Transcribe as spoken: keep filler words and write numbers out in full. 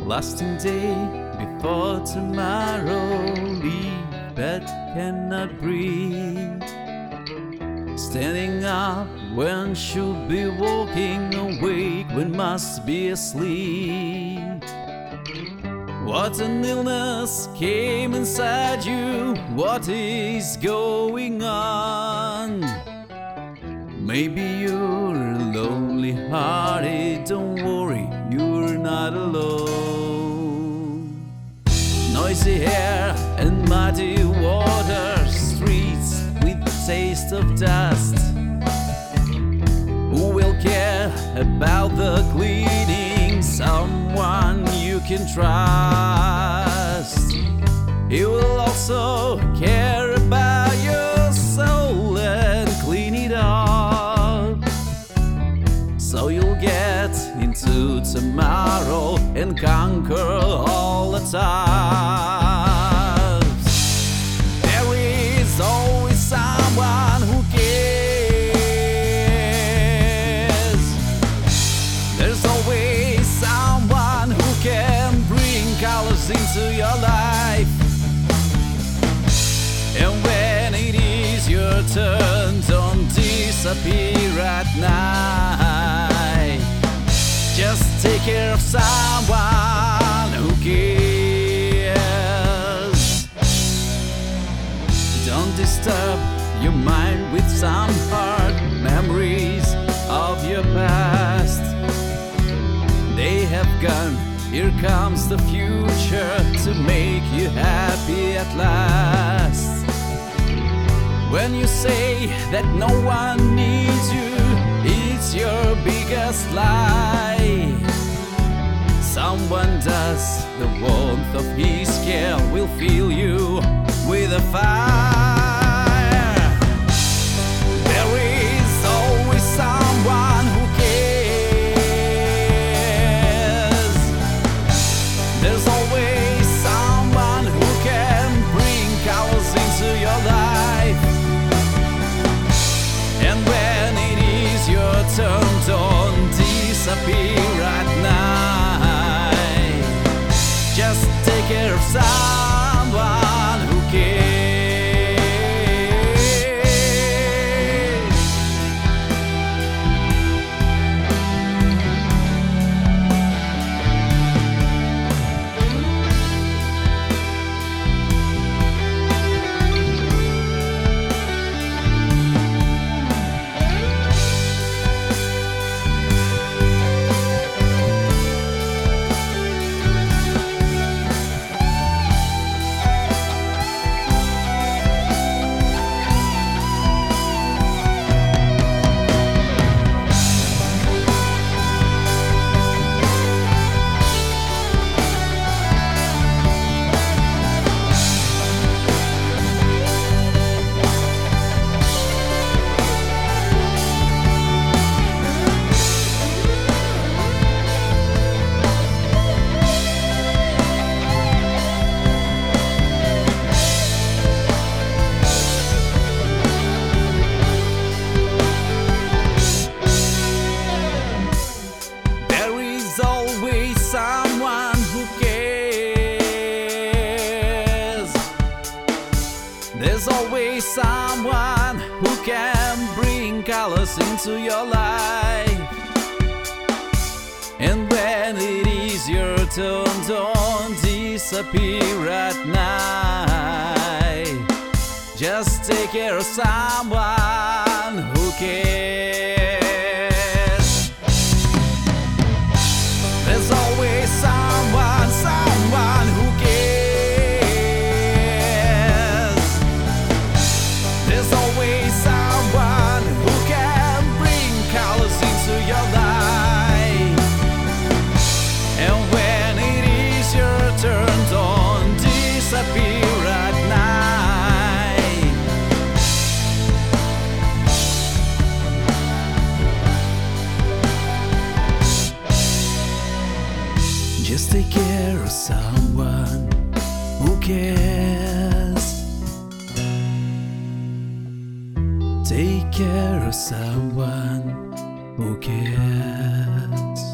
lasting day before tomorrow. Leave but cannot breathe. Standing up when should be walking, awake when must be asleep. What an illness came inside you, what is going on? Maybe you're lonely-hearted, don't worry, you're not alone. Noisy air and muddy water, streets with the taste of dust. Who will care about the cleaning? Someone you can trust. He will also care about your soul and clean it up, so you'll get into tomorrow and conquer all the times. There is always someone who cares. There's always someone who can bring colors into your life. And when it is your turn, don't disappear at night. Just take care of someone who cares. Don't disturb your mind with some hard memories of your past. They have gone, here comes the future to make you happy at last. When you say that no one needs you, it's your biggest lie. Someone does, the warmth of his care will fill you with a fire. There is always someone who cares. There's always someone who can bring colors into your life. And when it is your turn, don't disappear at night. Just take care of someone who cares. Someone who cares. There's always someone who can bring colors into your life. And when it is your turn, don't disappear at night. Just take care of someone who cares. There's always someone, someone who cares. There's always someone who can bring colors into your life. And when it is your turn, don't disappear at night. Just take care of someone who cares. Take care of someone who cares.